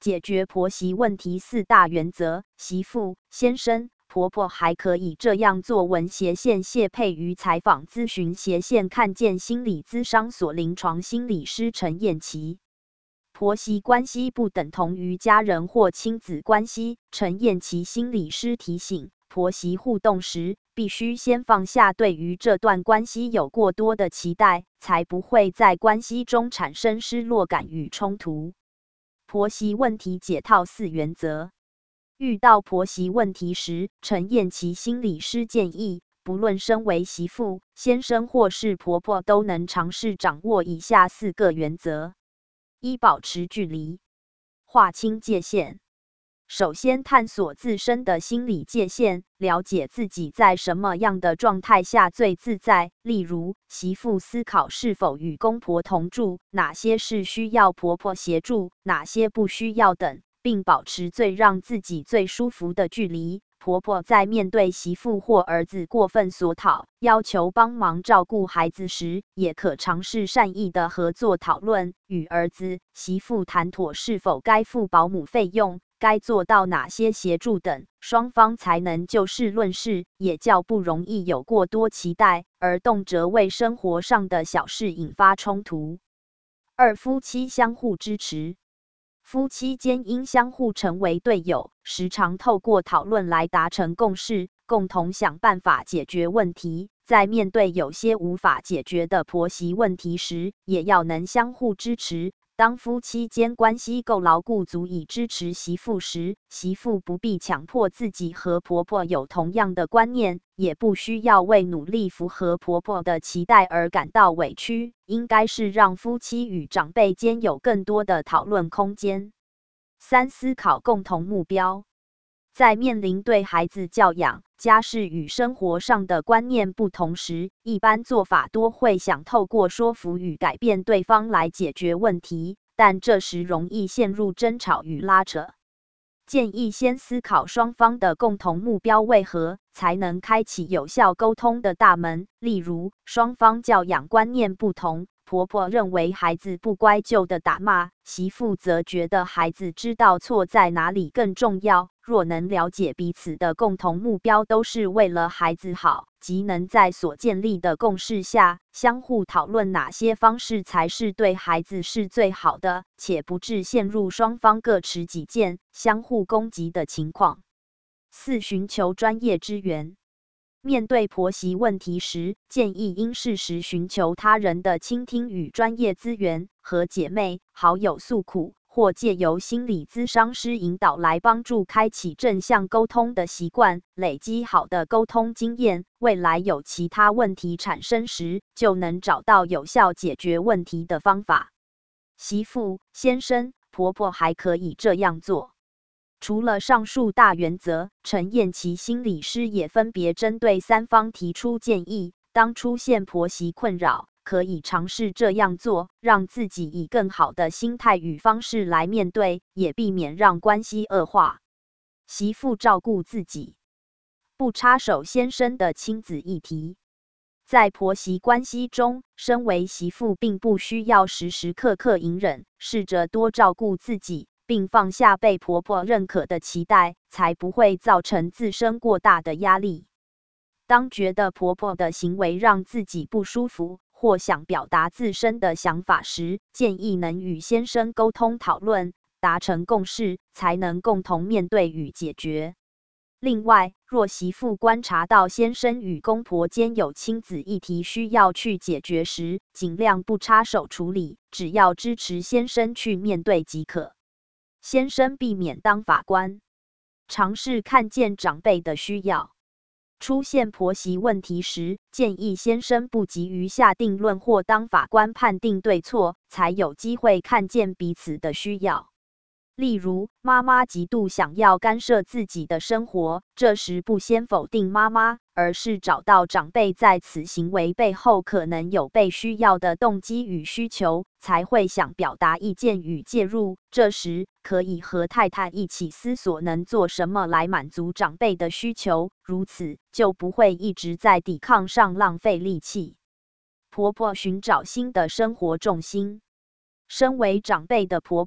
解决婆媳问题4大原则。媳妇、先生、婆婆还可以这样做。文斜线谢佩瑜采访咨询斜线看见心理咨商所临床心理师陈燕琪。婆媳关系不等同于家人或亲子关系。陈燕琪心理师提醒，婆媳互动时，必须先放下对于这段关系有过多的期待，才不会在关系中产生失落感与冲突。婆媳问题解套4原则。遇到婆媳问题时，陈燕琪心理师建议，不论身为媳妇、先生或是婆婆，都能尝试掌握以下4个原则。1、保持距离，划清界限。首先探索自身的心理界限，了解自己在什么样的状态下最自在。例如，媳妇思考是否与公婆同住，哪些是需要婆婆协助，哪些不需要等，并保持最让自己最舒服的距离。婆婆在面对媳妇或儿子过分索讨，要求帮忙照顾孩子时，也可尝试善意的合作讨论，与儿子、媳妇谈妥是否该付保姆费用，该做到哪些协助等，双方才能就事论事，也较不容易有过多期待，而动辄为生活上的小事引发冲突。2、夫妻相互支持。夫妻间应相互成为队友，时常透过讨论来达成共识，共同想办法解决问题。在面对有些无法解决的婆媳问题时，也要能相互支持。当夫妻间关系够牢固，足以支持媳妇时，媳妇不必强迫自己和婆婆有同样的观念，也不需要为努力符合婆婆的期待而感到委屈，应该是让夫妻与长辈间有更多的讨论空间。3、思考共同目标。在面临对孩子教养、家事与生活上的观念不同时，一般做法多会想透过说服与改变对方来解决问题，但这时容易陷入争吵与拉扯。建议先思考双方的共同目标为何，才能开启有效沟通的大门。例如，双方教养观念不同，婆婆认为孩子不乖就的打骂，媳妇则觉得孩子知道错在哪里更重要。若能了解彼此的共同目标都是为了孩子好，即能在所建立的共识下，相互讨论哪些方式才是对孩子是最好的，且不致陷入双方各持己见、相互攻击的情况。4、寻求专业支援。面对婆媳问题时，建议应适时寻求他人的倾听与专业资源，和姐妹、好友诉苦，或借由心理咨商师引导来帮助开启正向沟通的习惯，累积好的沟通经验，未来有其他问题产生时，就能找到有效解决问题的方法。媳妇、先生、婆婆还可以这样做。除了上述大原则，陈燕琪心理师也分别针对3方提出建议。当出现婆媳困扰，可以尝试这样做，让自己以更好的心态与方式来面对，也避免让关系恶化。媳妇照顾自己，不插手先生的亲子议题。在婆媳关系中，身为媳妇并不需要时时刻刻隐忍，试着多照顾自己，并放下被婆婆认可的期待，才不会造成自身过大的压力。当觉得婆婆的行为让自己不舒服，或想表达自身的想法时，建议能与先生沟通讨论，达成共识，才能共同面对与解决。另外，若媳妇观察到先生与公婆间有亲子议题需要去解决时，尽量不插手处理，只要支持先生去面对即可。先生避免当法官，尝试看见长辈的需要。出现婆媳问题时，建议先生不急于下定论或当法官判定对错，才有机会看见彼此的需要。例如，妈妈极度想要干涉自己的生活，这时不先否定妈妈，而是找到长辈在此行为背后可能有被需要的动机与需求，才会想表达意见与介入。这时可以和太太一起思索能做什么来满足长辈的需求，如此就不会一直在抵抗上浪费力气。婆婆寻找新的生活重心。身为长辈的婆婆，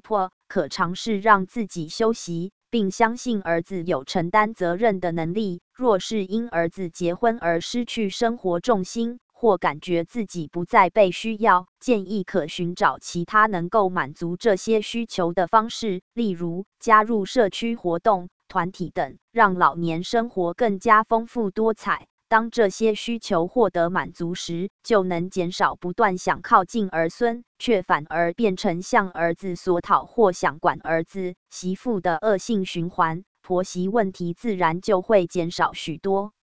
可尝试让自己休息，并相信儿子有承担责任的能力。若是因儿子结婚而失去生活重心，或感觉自己不再被需要，建议可寻找其他能够满足这些需求的方式，例如加入社区活动、团体等，让老年生活更加丰富多彩。当这些需求获得满足时，就能减少不断想靠近儿孙，却反而变成向儿子索讨或想管儿子、媳妇的恶性循环，婆媳问题自然就会减少许多。